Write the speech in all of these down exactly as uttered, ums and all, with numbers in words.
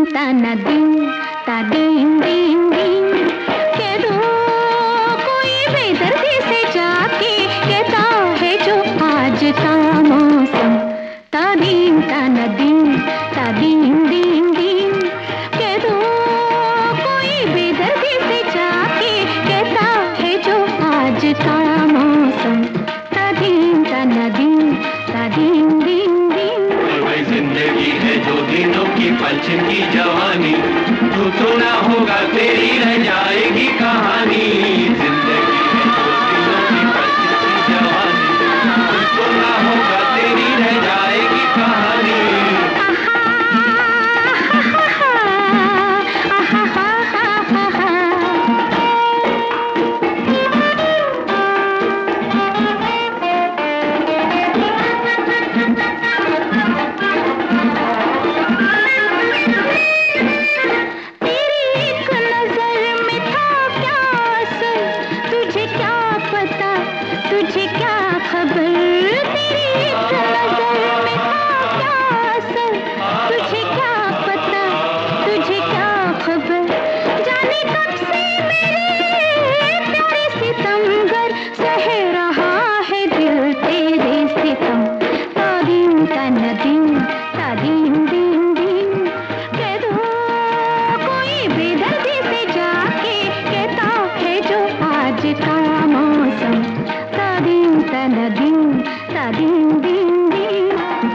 ताना दिन ता दिन दिन दिन कह दो कोई बेदर्दी से जाके कहता है जो आज का मौसम ता दिन ताना दिन ता दिन दिन दिन कह दो कोई बेदर्दी से जाके कहता है जो आज का मौसम ता दिन ताना दिन ता दिन दिन दिन। जिंदगी है जो दिनों की पलछिन की जवानी तू तो ना होगा तेरी रह जाएगी कहानी। जिंदगी है जो दिनों की पलछिन की जवानी तू तो ना होगा तेरी रह जाएगी कहानी। तुझे क्या खबर तेरी एक नजर में था क्या असर तुझे क्या पता तुझे क्या खबर जाने कब से मेरे प्यारे सितमगर सह रहा है दिल तेरे सितम ता दिन ता दिन ता दिन दिन दिन कह दो कोई बेदर्दी से जाके कहता है जो आज का मौसम ताना दिन ता दिन दिन दिन।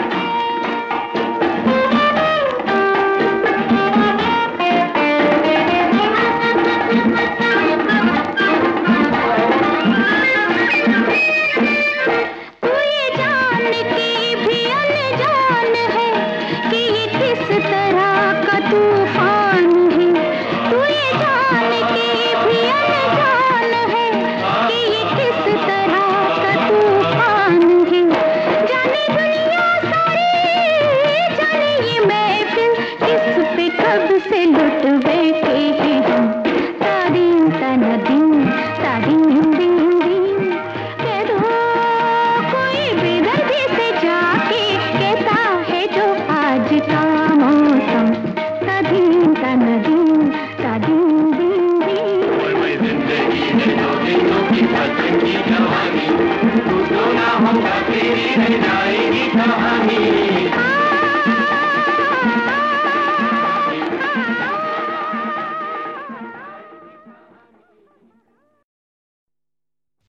तू ये जान के भी अनजान है कि ये किस तरह का तूफान है। तू ये जान के भी अनजान है कि ये किस तरह तूफान है। जाने दुनिया सारी जाने ये महफिल किस पे कब से लुट बैठे हैं हम ता दिन ताना दिन ता दिन दिन दिन कह दो कोई बेदर्दी से जाके कहता है जो आज का मौसम ता दिन ताना दिन ता दिन दिन दिन। जिंदगी है जो दिनों की पलछिन की जवानी तू तो ना होगा तेरी रह जाएगी कहानी।